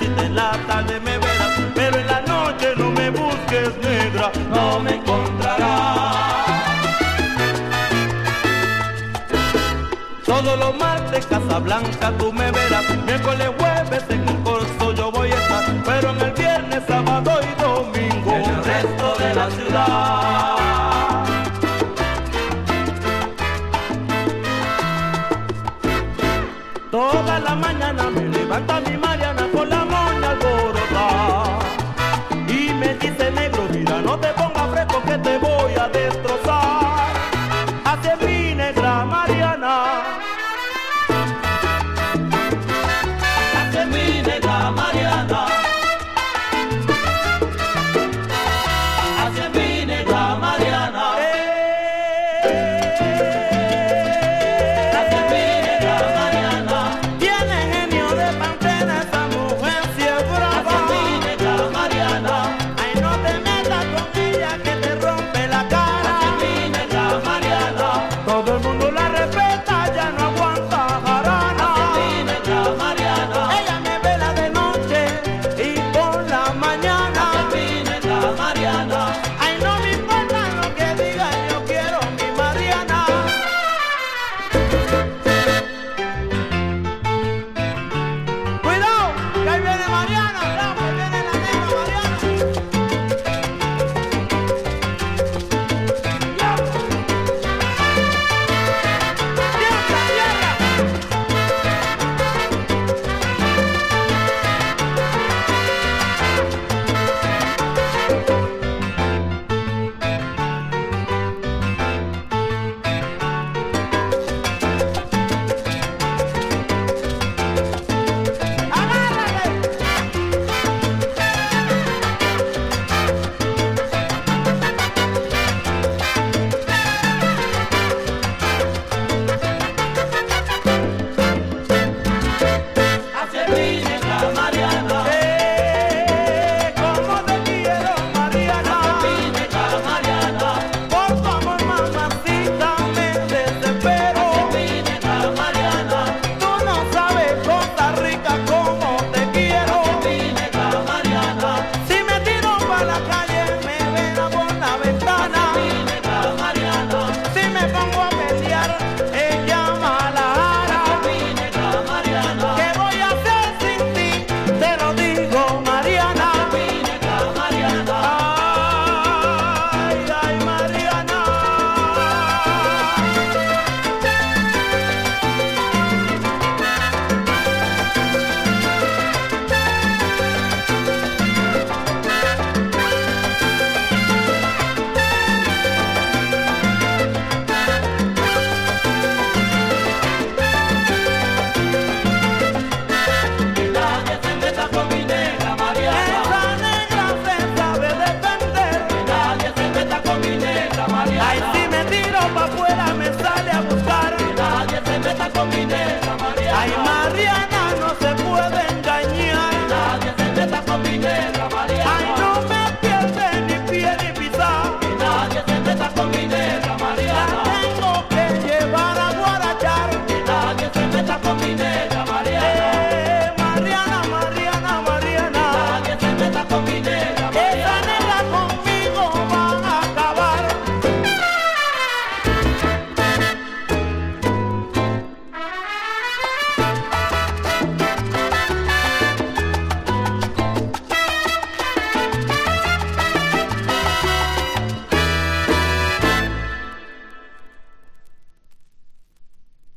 necesites en la tarde me verás, pero en la noche no me busques, negra, no me encontrarás. Todos los martes Casablanca tú me verás, miércoles, jueves en el Corso yo voy a estar, pero en el viernes, sábado y domingo en el resto de la ciudad. Toda la mañana me levanta mi Mariana con la moña alborotada y me dice, negro, mira, no te pongas fresco que te voy a destrozar. Así es mi negra Mariana, así es mi negra Mariana, así es mi negra Mariana. Todo el mundo la